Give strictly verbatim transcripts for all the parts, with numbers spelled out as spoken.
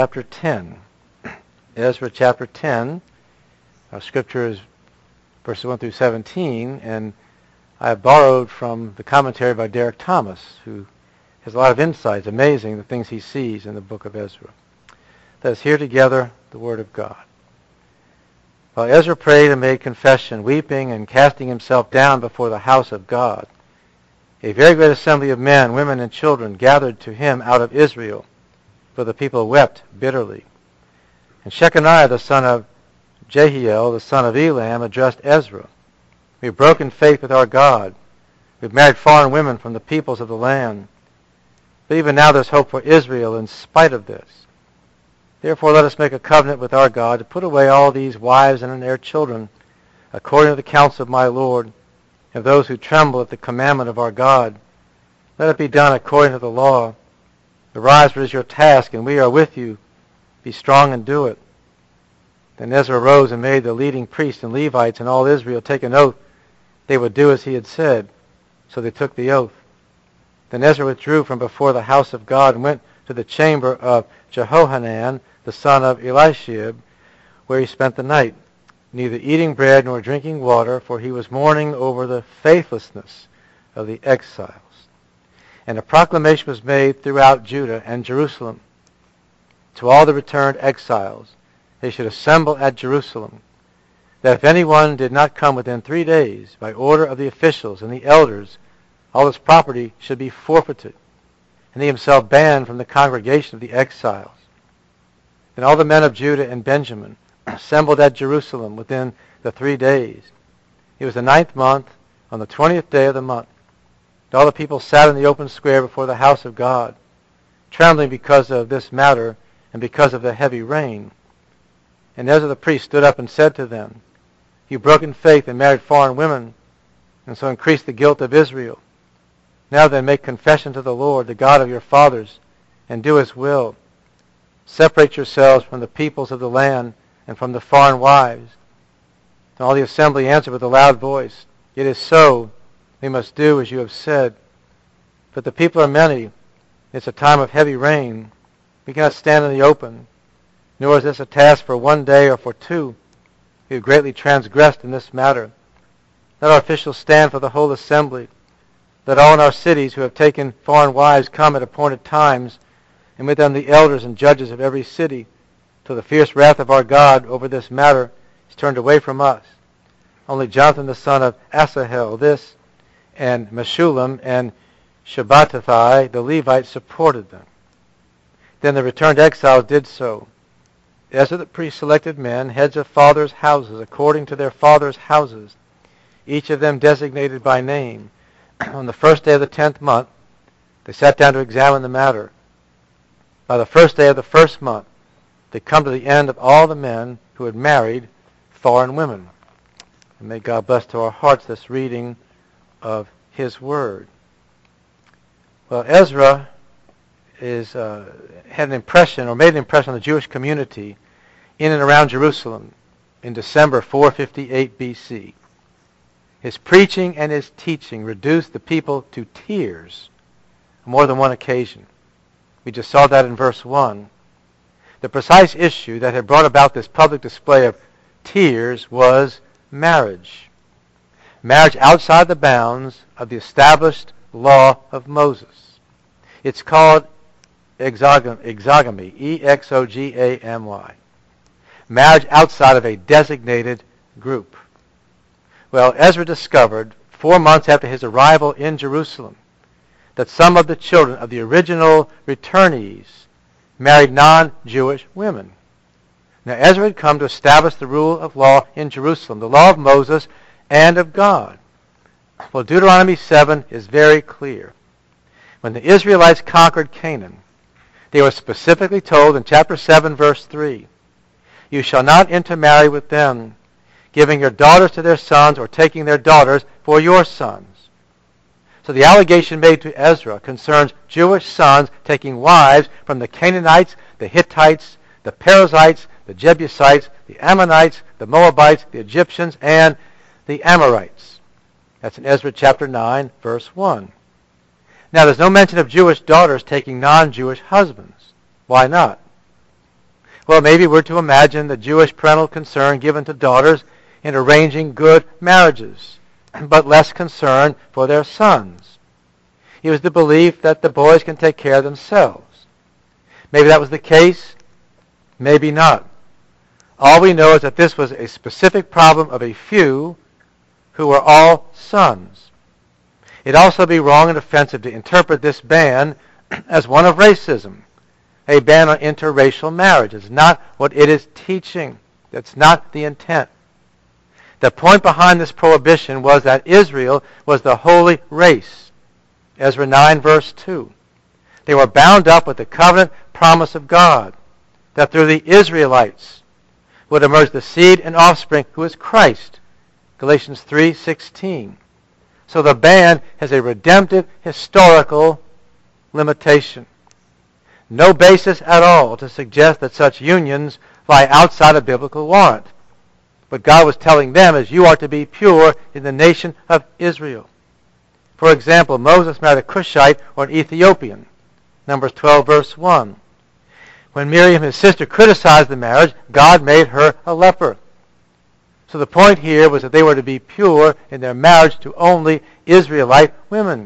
Chapter ten. Ezra chapter ten. Our scripture is verses one through seventeen, and I have borrowed from the commentary by Derek Thomas, who has a lot of insights, amazing the things he sees in the book of Ezra. Let us hear together the word of God. While Ezra prayed and made confession, weeping and casting himself down before the house of God, a very great assembly of men, women, and children gathered to him out of Israel, for the people wept bitterly. And Shechaniah the son of Jehiel, the son of Elam, addressed Ezra. We have broken faith with our God. We have married foreign women from the peoples of the land. But even now there's hope for Israel in spite of this. Therefore let us make a covenant with our God to put away all these wives and their children, according to the counsel of my Lord, and those who tremble at the commandment of our God. Let it be done according to the law. Arise, for it is your task, and we are with you. Be strong and do it. Then Ezra arose and made the leading priests and Levites and all Israel take an oath they would do as he had said. So they took the oath. Then Ezra withdrew from before the house of God and went to the chamber of Jehohanan, the son of Eliashib, where he spent the night, neither eating bread nor drinking water, for he was mourning over the faithlessness of the exiles. And a proclamation was made throughout Judah and Jerusalem to all the returned exiles. They should assemble at Jerusalem, that if anyone did not come within three days, by order of the officials and the elders, all his property should be forfeited, and he himself banned from the congregation of the exiles. Then all the men of Judah and Benjamin assembled at Jerusalem within the three days. It was the ninth month, on the twentieth day of the month. And all the people sat in the open square before the house of God, trembling because of this matter and because of the heavy rain. And Ezra the priest stood up and said to them, You broke in faith and married foreign women, and so increased the guilt of Israel. Now then make confession to the Lord, the God of your fathers, and do his will. Separate yourselves from the peoples of the land and from the foreign wives. And all the assembly answered with a loud voice, It is so. We must do as you have said. But the people are many. It's a time of heavy rain. We cannot stand in the open. Nor is this a task for one day or for two. We have greatly transgressed in this matter. Let our officials stand for the whole assembly. Let all in our cities who have taken foreign wives come at appointed times, and with them the elders and judges of every city, till the fierce wrath of our God over this matter is turned away from us. Only Jonathan the son of Asahel, this, and Meshullam and Shabbatai, the Levites, supported them. Then the returned exiles did so. Ezra the priest selected men, heads of fathers' houses, according to their fathers' houses, each of them designated by name. On the first day of the tenth month, they sat down to examine the matter. By the first day of the first month, they come to the end of all the men who had married foreign women. And may God bless to our hearts this reading of his word. Well, Ezra is uh, had an impression, or made an impression on the Jewish community in and around Jerusalem in December four fifty-eight B C. His preaching and his teaching reduced the people to tears on more than one occasion. We just saw that in verse one. The precise issue that had brought about this public display of tears was marriage. Marriage outside the bounds of the established law of Moses. It's called exogamy, E X O G A M Y. Marriage outside of a designated group. Well, Ezra discovered, four months after his arrival in Jerusalem, that some of the children of the original returnees married non-Jewish women. Now, Ezra had come to establish the rule of law in Jerusalem, the law of Moses and of God. Well, Deuteronomy seven is very clear. When the Israelites conquered Canaan, they were specifically told in chapter seven, verse three, You shall not intermarry with them, giving your daughters to their sons or taking their daughters for your sons. So the allegation made to Ezra concerns Jewish sons taking wives from the Canaanites, the Hittites, the Perizzites, the Jebusites, the Ammonites, the Moabites, the Egyptians, and the Amorites. That's in Ezra chapter nine, verse one. Now, there's no mention of Jewish daughters taking non-Jewish husbands. Why not? Well, maybe we're to imagine the Jewish parental concern given to daughters in arranging good marriages, but less concern for their sons. It was the belief that the boys can take care of themselves. Maybe that was the case, maybe not. All we know is that this was a specific problem of a few who were all sons. It'd also be wrong and offensive to interpret this ban as one of racism, a ban on interracial marriage. It's not what it is teaching. That's not the intent. The point behind this prohibition was that Israel was the holy race. Ezra nine, verse two. They were bound up with the covenant promise of God, that through the Israelites would emerge the seed and offspring who is Christ. Galatians three sixteen. So the ban has a redemptive historical limitation. No basis at all to suggest that such unions lie outside of biblical warrant. But God was telling them, as you are to be pure in the nation of Israel. For example, Moses married a Cushite or an Ethiopian. Numbers twelve, verse one. When Miriam, his sister, criticized the marriage, God made her a leper. So the point here was that they were to be pure in their marriage to only Israelite women.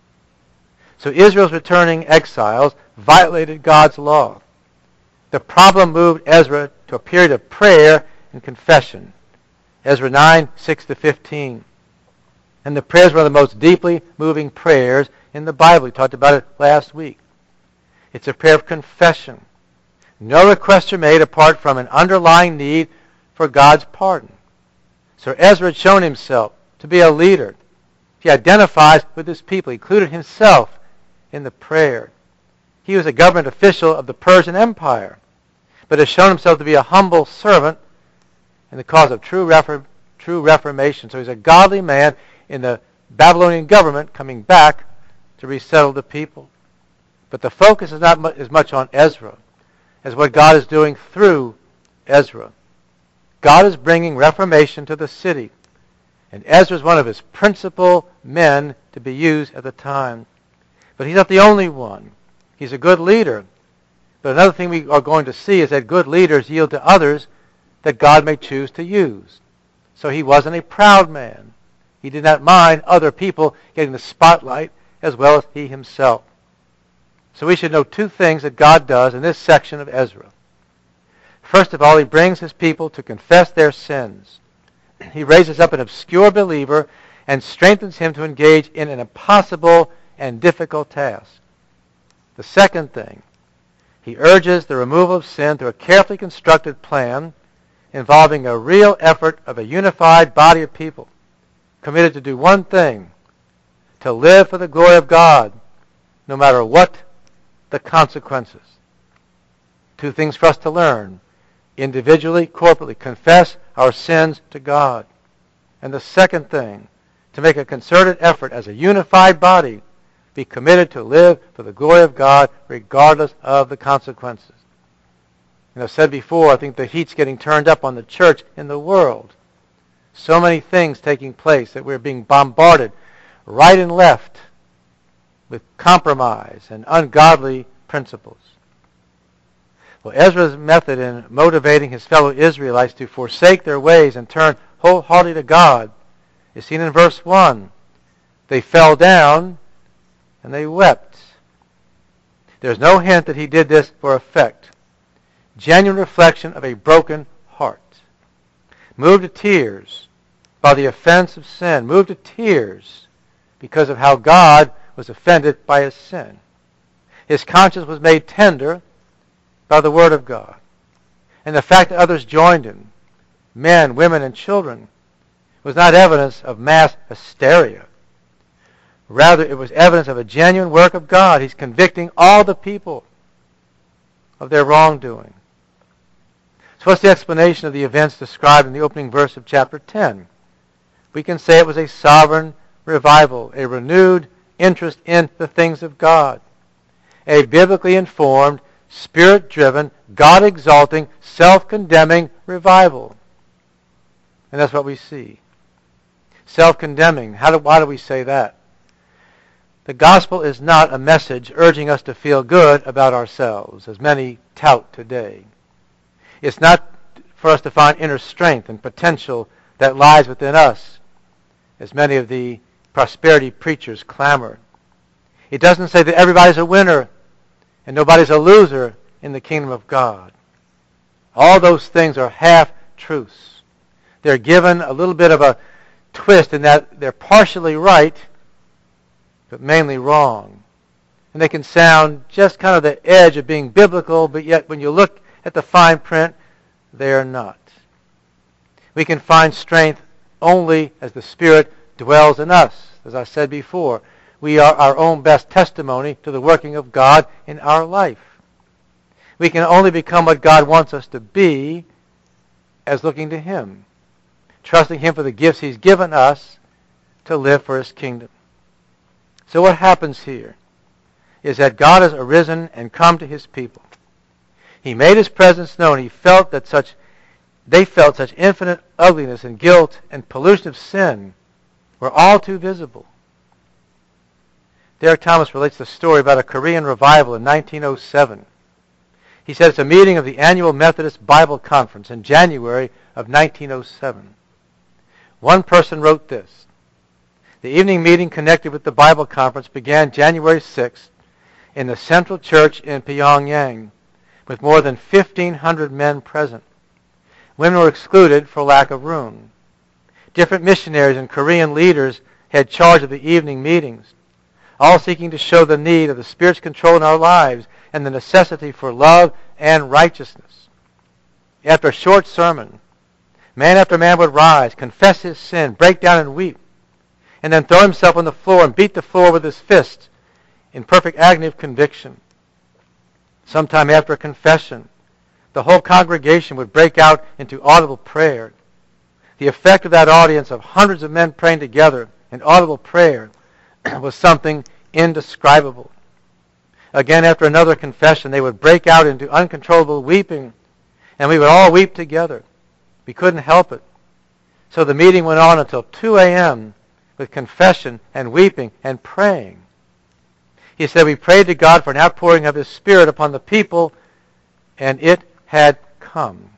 So Israel's returning exiles violated God's law. The problem moved Ezra to a period of prayer and confession. Ezra nine, six to fifteen. And the prayers were the most deeply moving prayers in the Bible. We talked about it last week. It's a prayer of confession. No requests are made apart from an underlying need for God's pardon. So Ezra had shown himself to be a leader. He identifies with his people. He included himself in the prayer. He was a government official of the Persian Empire, but has shown himself to be a humble servant in the cause of true, reform, true reformation. So he's a godly man in the Babylonian government coming back to resettle the people. But the focus is not as much on Ezra as what God is doing through Ezra. God is bringing reformation to the city, and Ezra is one of his principal men to be used at the time. But he's not the only one. He's a good leader. But another thing we are going to see is that good leaders yield to others that God may choose to use. So he wasn't a proud man. He did not mind other people getting the spotlight as well as he himself. So we should know two things that God does in this section of Ezra. First of all, he brings his people to confess their sins. He raises up an obscure believer and strengthens him to engage in an impossible and difficult task. The second thing, he urges the removal of sin through a carefully constructed plan involving a real effort of a unified body of people committed to do one thing, to live for the glory of God, no matter what the consequences. Two things for us to learn. Individually, corporately, confess our sins to God. And the second thing, to make a concerted effort as a unified body, be committed to live for the glory of God regardless of the consequences. And I've said before, I think the heat's getting turned up on the church in the world. So many things taking place that we're being bombarded right and left with compromise and ungodly principles. Well, Ezra's method in motivating his fellow Israelites to forsake their ways and turn wholeheartedly to God is seen in verse one. They fell down and they wept. There's no hint that he did this for effect. Genuine reflection of a broken heart. Moved to tears by the offense of sin. Moved to tears because of how God was offended by his sin. His conscience was made tender by the Word of God. And the fact that others joined him, men, women, and children, was not evidence of mass hysteria. Rather, it was evidence of a genuine work of God. He's convicting all the people of their wrongdoing. So what's the explanation of the events described in the opening verse of chapter ten? We can say it was a sovereign revival, a renewed interest in the things of God, a biblically informed, Spirit-driven, God-exalting, self-condemning revival. And that's what we see. Self-condemning. How do, why do we say that? The gospel is not a message urging us to feel good about ourselves, as many tout today. It's not for us to find inner strength and potential that lies within us, as many of the prosperity preachers clamor. It doesn't say that everybody's a winner and nobody's a loser in the kingdom of God. All those things are half-truths. They're given a little bit of a twist in that they're partially right, but mainly wrong. And they can sound just kind of the edge of being biblical, but yet when you look at the fine print, they are not. We can find strength only as the Spirit dwells in us. As I said before, we are our own best testimony to the working of God in our life. We can only become what God wants us to be as looking to Him, trusting Him for the gifts He's given us to live for His kingdom. So what happens here is that God has arisen and come to His people. He made His presence known. He felt that such, they felt such infinite ugliness and guilt and pollution of sin were all too visible. Derek Thomas relates the story about a Korean revival in nineteen oh seven. He said it's a meeting of the annual Methodist Bible Conference in January of nineteen oh seven. One person wrote this: the evening meeting connected with the Bible Conference began January sixth in the Central Church in Pyongyang, with more than fifteen hundred men present. Women were excluded for lack of room. Different missionaries and Korean leaders had charge of the evening meetings, all seeking to show the need of the Spirit's control in our lives and the necessity for love and righteousness. After a short sermon, man after man would rise, confess his sin, break down and weep, and then throw himself on the floor and beat the floor with his fist in perfect agony of conviction. Sometime after a confession, the whole congregation would break out into audible prayer. The effect of that audience of hundreds of men praying together in audible prayer was something indescribable. Again, after another confession, they would break out into uncontrollable weeping, and we would all weep together. We couldn't help it. So the meeting went on until two a.m. with confession and weeping and praying. He said, we prayed to God for an outpouring of His Spirit upon the people, and it had come.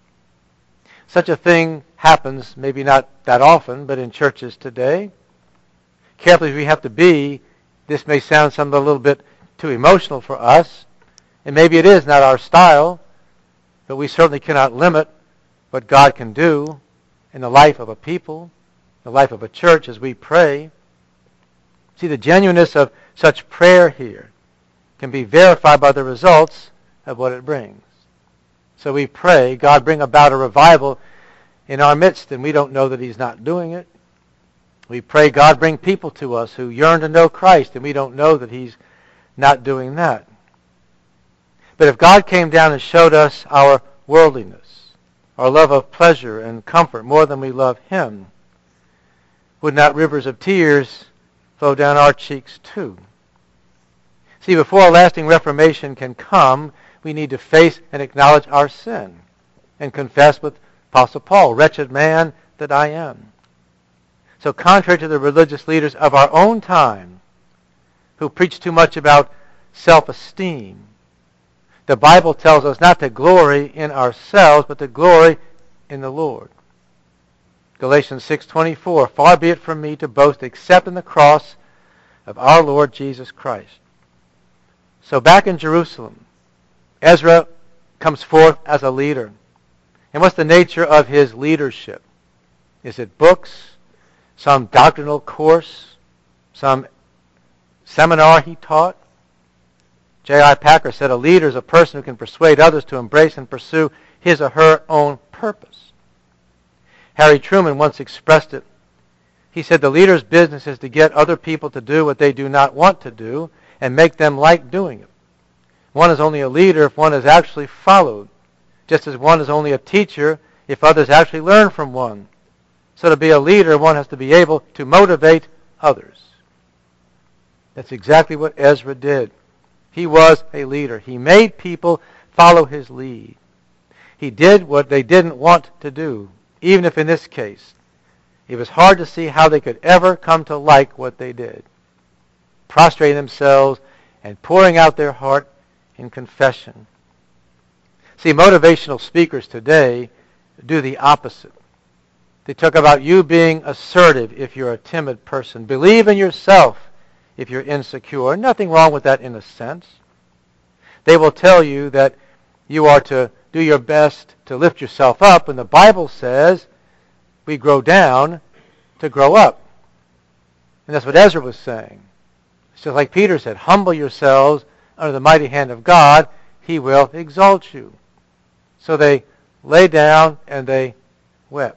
Such a thing happens, maybe not that often, but in churches today. Careful as we have to be, this may sound something a little bit too emotional for us, and maybe it is not our style, but we certainly cannot limit what God can do in the life of a people, the life of a church as we pray. See, the genuineness of such prayer here can be verified by the results of what it brings. So we pray, God bring about a revival in our midst, and we don't know that He's not doing it. We pray, God bring people to us who yearn to know Christ, and we don't know that He's not doing that. But if God came down and showed us our worldliness, our love of pleasure and comfort more than we love Him, would not rivers of tears flow down our cheeks too? See, before a lasting reformation can come, we need to face and acknowledge our sin and confess with Apostle Paul, wretched man that I am. So contrary to the religious leaders of our own time, who preach too much about self-esteem, the Bible tells us not to glory in ourselves, but to glory in the Lord. Galatians six twenty-four, far be it from me to boast except in the cross of our Lord Jesus Christ. So back in Jerusalem, Ezra comes forth as a leader. And what's the nature of his leadership? Is it books, some doctrinal course, some seminar he taught? J I Packer said a leader is a person who can persuade others to embrace and pursue his or her own purpose. Harry Truman once expressed it. He said the leader's business is to get other people to do what they do not want to do and make them like doing it. One is only a leader if one is actually followed, just as one is only a teacher if others actually learn from one. So to be a leader, one has to be able to motivate others. That's exactly what Ezra did. He was a leader. He made people follow his lead. He did what they didn't want to do, even if in this case it was hard to see how they could ever come to like what they did. Prostrating themselves and pouring out their heart in confession. See, motivational speakers today do the opposite. They talk about you being assertive if you're a timid person. Believe in yourself if you're insecure. Nothing wrong with that in a sense. They will tell you that you are to do your best to lift yourself up, and the Bible says we grow down to grow up. And that's what Ezra was saying. It's just like Peter said, humble yourselves under the mighty hand of God, he will exalt you. So they lay down and they wept.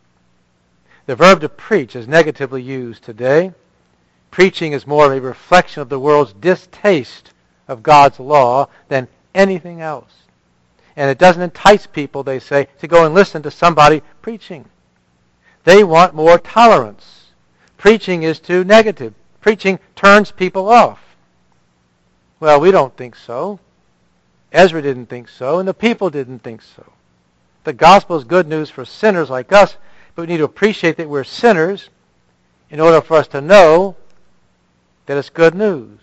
The verb to preach is negatively used today. Preaching is more of a reflection of the world's distaste of God's law than anything else. And it doesn't entice people, they say, to go and listen to somebody preaching. They want more tolerance. Preaching is too negative. Preaching turns people off. Well, we don't think so. Ezra didn't think so, and the people didn't think so. The gospel is good news for sinners like us, but we need to appreciate that we're sinners in order for us to know that it's good news.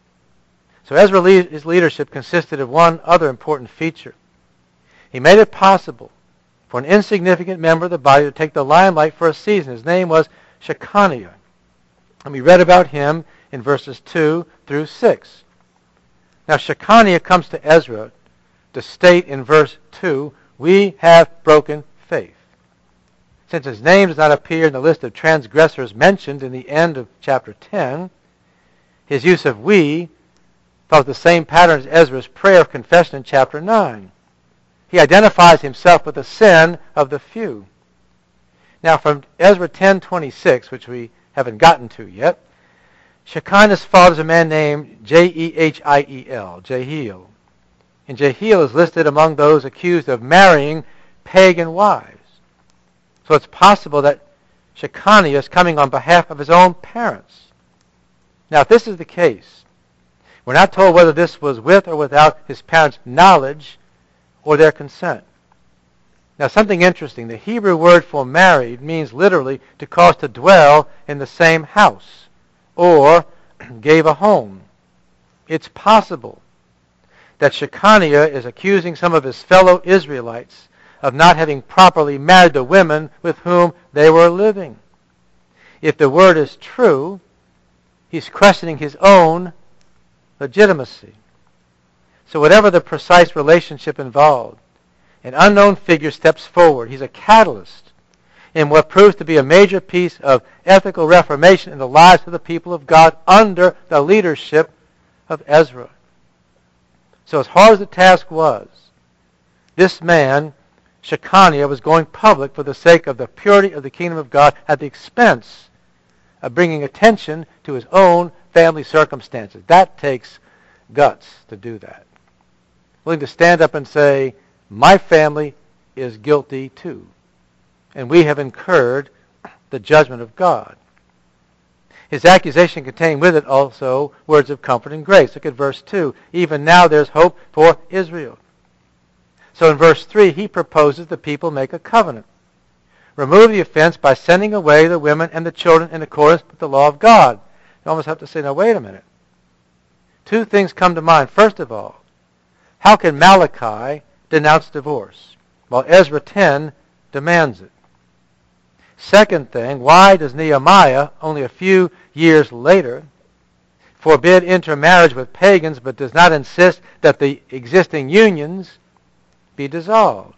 So Ezra's leadership consisted of one other important feature. He made it possible for an insignificant member of the body to take the limelight for a season. His name was Shechaniah. And we read about him in verses two through six. Now Shechaniah comes to Ezra to state in verse two, we have broken faith. Since his name does not appear in the list of transgressors mentioned in the end of chapter ten, his use of we follows the same pattern as Ezra's prayer of confession in chapter nine. He identifies himself with the sin of the few. Now from Ezra ten twenty-six, which we haven't gotten to yet, Shechaniah's father is a man named J E H I E L, Jehiel. And Jehiel is listed among those accused of marrying pagan wives. So it's possible that Shechaniah is coming on behalf of his own parents. Now, if this is the case, we're not told whether this was with or without his parents' knowledge or their consent. Now, something interesting. The Hebrew word for married means literally to cause to dwell in the same house or gave a home. It's possible that Shechaniah is accusing some of his fellow Israelites of not having properly married the women with whom they were living. If the word is true, he's questioning his own legitimacy. So whatever the precise relationship involved, an unknown figure steps forward. He's a catalyst in what proves to be a major piece of ethical reformation in the lives of the people of God under the leadership of Ezra. So as hard as the task was, this man, Shechaniah, was going public for the sake of the purity of the kingdom of God at the expense of bringing attention to his own family circumstances. That takes guts to do that. Willing to stand up and say, my family is guilty too, and we have incurred the judgment of God. His accusation contained with it also words of comfort and grace. Look at verse two. Even now there's hope for Israel. So in verse three, he proposes the people make a covenant. Remove the offense by sending away the women and the children in accordance with the law of God. You almost have to say, now wait a minute. Two things come to mind. First of all, how can Malachi denounce divorce while Ezra ten demands it? Second thing, why does Nehemiah, only a few years later, forbid intermarriage with pagans but does not insist that the existing unions be dissolved?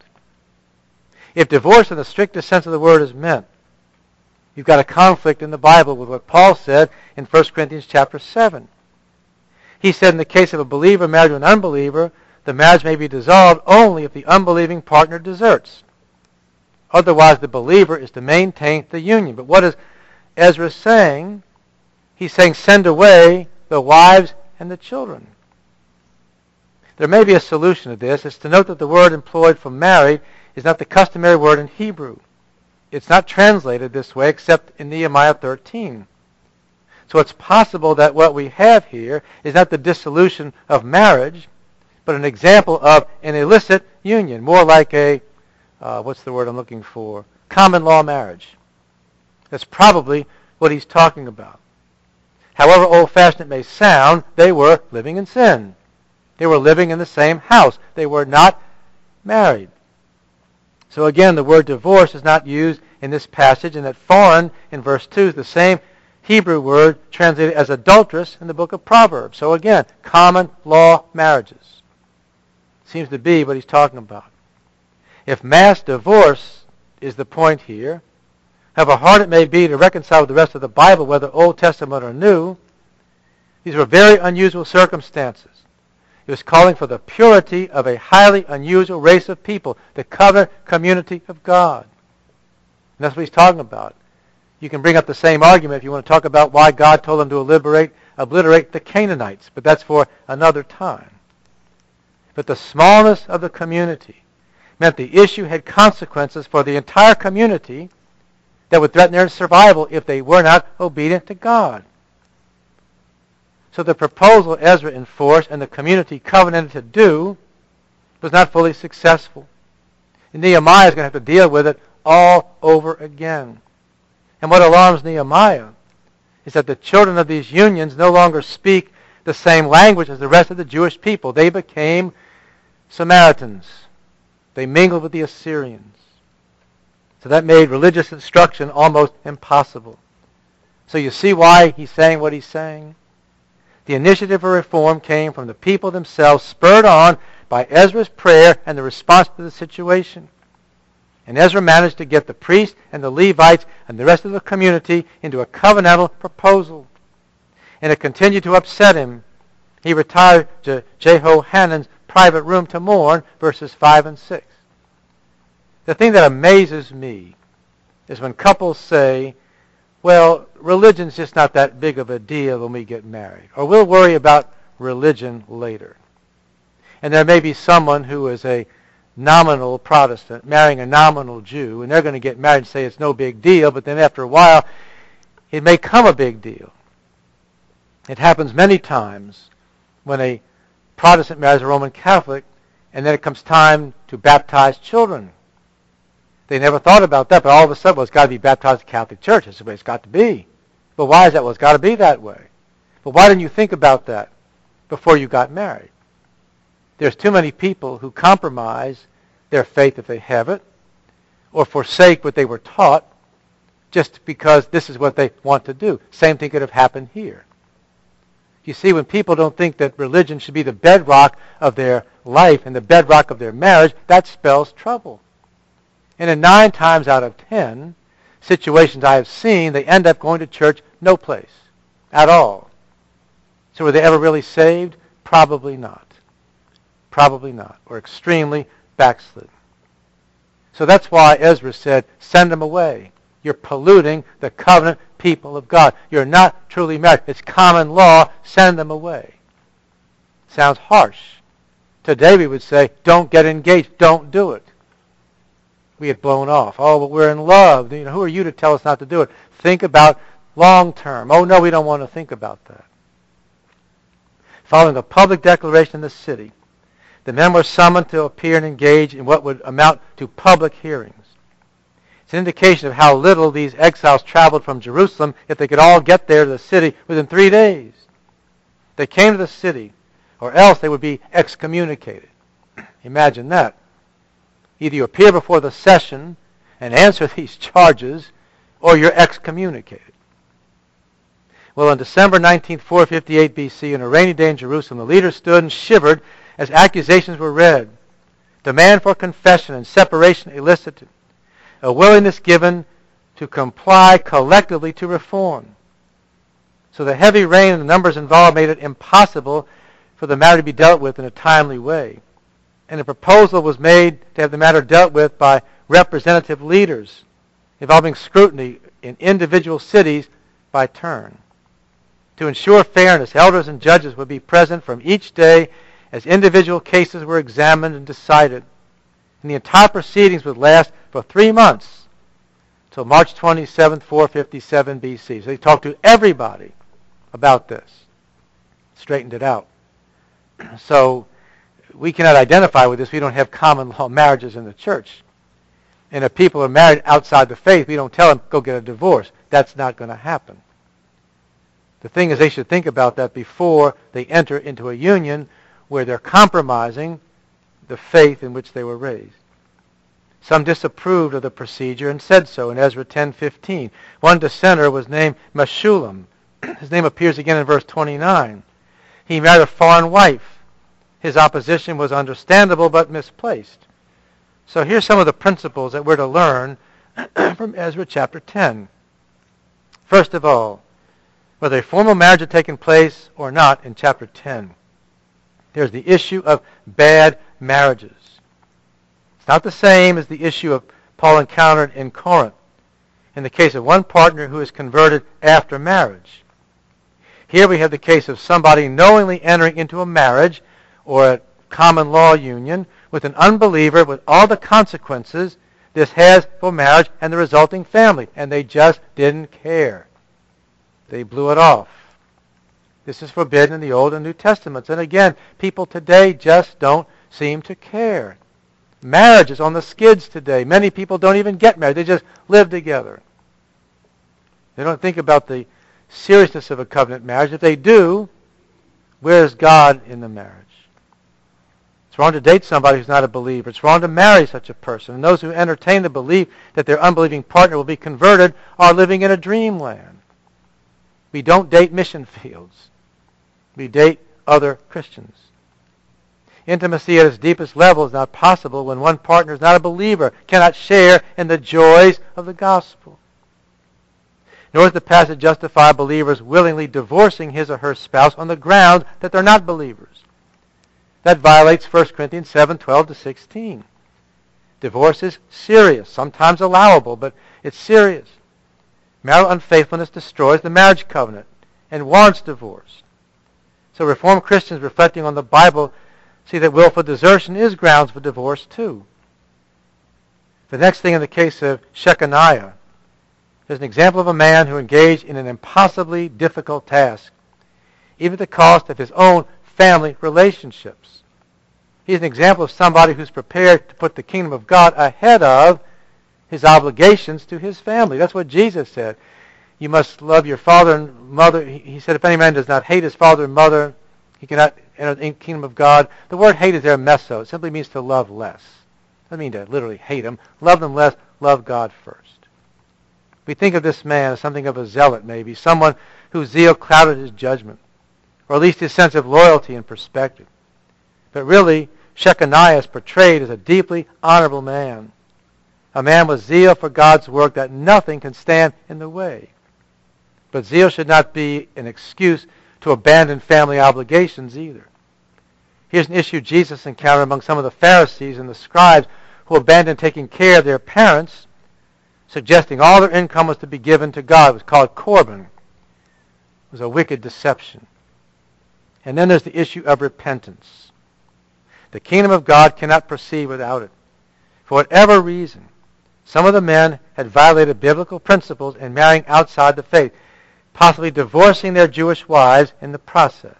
If divorce in the strictest sense of the word is meant, you've got a conflict in the Bible with what Paul said in First Corinthians chapter seven. He said in the case of a believer married to an unbeliever, the marriage may be dissolved only if the unbelieving partner deserts. Otherwise, the believer is to maintain the union. But what is Ezra saying? He's saying send away the wives and the children. There may be a solution to this. It's to note that the word employed for married is not the customary word in Hebrew. It's not translated this way except in Nehemiah thirteen. So it's possible that what we have here is not the dissolution of marriage, but an example of an illicit union, more like a, uh, what's the word I'm looking for, common law marriage. That's probably what he's talking about. However old-fashioned it may sound, they were living in sin. They were living in the same house. They were not married. So again, the word divorce is not used in this passage, and that foreign in verse two is the same Hebrew word translated as adulteress in the book of Proverbs. So again, common law marriages. Seems to be what he's talking about. If mass divorce is the point here, however hard it may be to reconcile with the rest of the Bible, whether Old Testament or New, these were very unusual circumstances. He was calling for the purity of a highly unusual race of people, the covenant community of God. And that's what he's talking about. You can bring up the same argument if you want to talk about why God told them to obliterate, obliterate the Canaanites, but that's for another time. But the smallness of the community meant the issue had consequences for the entire community that would threaten their survival if they were not obedient to God. So the proposal Ezra enforced and the community covenanted to do was not fully successful. And Nehemiah is going to have to deal with it all over again. And what alarms Nehemiah is that the children of these unions no longer speak the same language as the rest of the Jewish people. They became Samaritans. They mingled with the Assyrians. So that made religious instruction almost impossible. So you see why he's saying what he's saying? The initiative for reform came from the people themselves, spurred on by Ezra's prayer and the response to the situation. And Ezra managed to get the priests and the Levites and the rest of the community into a covenantal proposal. And it continued to upset him. He retired to Jehohanan's private room to mourn, verses five and six. The thing that amazes me is when couples say, well, religion's just not that big of a deal when we get married, or we'll worry about religion later. And there may be someone who is a nominal Protestant marrying a nominal Jew, and they're going to get married and say it's no big deal, but then after a while, it may come a big deal. It happens many times when a Protestant marries a Roman Catholic, and then it comes time to baptize children. They never thought about that, but all of a sudden, well, it's got to be baptized in the Catholic Church. That's the way it's got to be. But why is that? Well, it's got to be that way. But why didn't you think about that before you got married? There's too many people who compromise their faith if they have it, or forsake what they were taught just because this is what they want to do. Same thing could have happened here. You see, when people don't think that religion should be the bedrock of their life and the bedrock of their marriage, that spells trouble. And in nine times out of ten situations I have seen, they end up going to church no place at all. So were they ever really saved? Probably not. Probably not. Or extremely backslidden. So that's why Ezra said, send them away. You're polluting the covenant people of God. You're not truly married. It's common law. Send them away. Sounds harsh. Today we would say, don't get engaged. Don't do it. We had blown off. Oh, but we're in love. You know, who are you to tell us not to do it? Think about long term. Oh, no, we don't want to think about that. Following a public declaration in the city, the men were summoned to appear and engage in what would amount to public hearings. It's an indication of how little these exiles traveled from Jerusalem if they could all get there to the city within three days. They came to the city, or else they would be excommunicated. Imagine that. Either you appear before the session and answer these charges, or you're excommunicated. Well, on December nineteenth, four fifty-eight B C, on a rainy day in Jerusalem, the leaders stood and shivered as accusations were read. Demand for confession and separation elicited. A willingness given to comply collectively to reform. So the heavy rain and the numbers involved made it impossible for the matter to be dealt with in a timely way. And a proposal was made to have the matter dealt with by representative leaders, involving scrutiny in individual cities by turn. To ensure fairness, elders and judges would be present from each day as individual cases were examined and decided. And the entire proceedings would last for three months, till March twenty-seventh, four fifty-seven B C. So they talked to everybody about this, straightened it out. So we cannot identify with this. We don't have common law marriages in the church. And if people are married outside the faith, we don't tell them, go get a divorce. That's not going to happen. The thing is, they should think about that before they enter into a union where they're compromising the faith in which they were raised. Some disapproved of the procedure and said so in Ezra ten fifteen. One dissenter was named Meshullam. His name appears again in verse twenty-nine. He married a foreign wife. His opposition was understandable but misplaced. So here's some of the principles that we're to learn from Ezra chapter ten. First of all, whether a formal marriage had taken place or not in chapter ten, there's the issue of bad marriages. It's not the same as the issue of Paul encountered in Corinth in the case of one partner who is converted after marriage. Here we have the case of somebody knowingly entering into a marriage or a common law union with an unbeliever with all the consequences this has for marriage and the resulting family, and they just didn't care. They blew it off. This is forbidden in the Old and New Testaments. And again, people today just don't seem to care. Marriage is on the skids today. Many people don't even get married. They just live together. They don't think about the seriousness of a covenant marriage. If they do, where's God in the marriage? It's wrong to date somebody who's not a believer. It's wrong to marry such a person. And those who entertain the belief that their unbelieving partner will be converted are living in a dreamland. We don't date mission fields. We date other Christians. Intimacy at its deepest level is not possible when one partner is not a believer, cannot share in the joys of the gospel. Nor does the passage justify believers willingly divorcing his or her spouse on the ground that they're not believers. That violates First Corinthians seven twelve to sixteen. Divorce is serious, sometimes allowable, but it's serious. Marital unfaithfulness destroys the marriage covenant and warrants divorce. So Reformed Christians reflecting on the Bible see that willful desertion is grounds for divorce too. The next thing in the case of Shechaniah is an example of a man who engaged in an impossibly difficult task, even at the cost of his own family relationships. He's an example of somebody who's prepared to put the kingdom of God ahead of his obligations to his family. That's what Jesus said. You must love your father and mother. He said, if any man does not hate his father and mother, he cannot enter the kingdom of God. The word hate is there, meso. It simply means to love less. It doesn't mean to literally hate them. Love them less. Love God first. We think of this man as something of a zealot, maybe, someone whose zeal clouded his judgment, or at least his sense of loyalty and perspective. But really, Shechaniah is portrayed as a deeply honorable man, a man with zeal for God's work that nothing can stand in the way. But zeal should not be an excuse to abandon family obligations either. Here's an issue Jesus encountered among some of the Pharisees and the scribes who abandoned taking care of their parents, suggesting all their income was to be given to God. It was called Corban. It was a wicked deception. And then there's the issue of repentance. The kingdom of God cannot proceed without it. For whatever reason, some of the men had violated biblical principles in marrying outside the faith, possibly divorcing their Jewish wives in the process.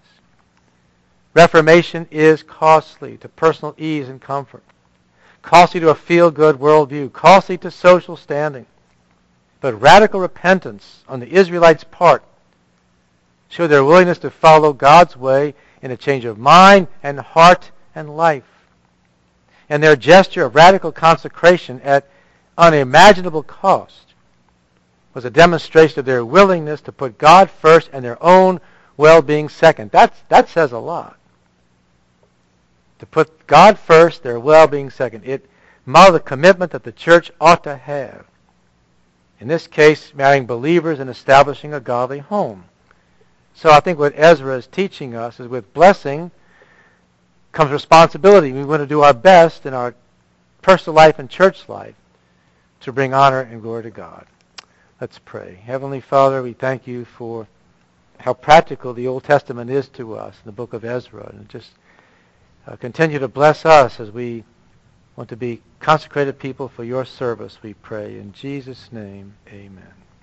Reformation is costly to personal ease and comfort, costly to a feel-good worldview, costly to social standing. But radical repentance on the Israelites' part showed their willingness to follow God's way in a change of mind and heart and life. And their gesture of radical consecration at unimaginable cost was a demonstration of their willingness to put God first and their own well-being second. That's, that says a lot. To put God first, their well-being second. It modeled the commitment that the church ought to have. In this case, marrying believers and establishing a godly home. So I think what Ezra is teaching us is with blessing comes responsibility. We want to do our best in our personal life and church life to bring honor and glory to God. Let's pray. Heavenly Father, we thank you for how practical the Old Testament is to us in the book of Ezra. And just uh, continue to bless us as we want to be consecrated people for your service, we pray. In Jesus' name, amen.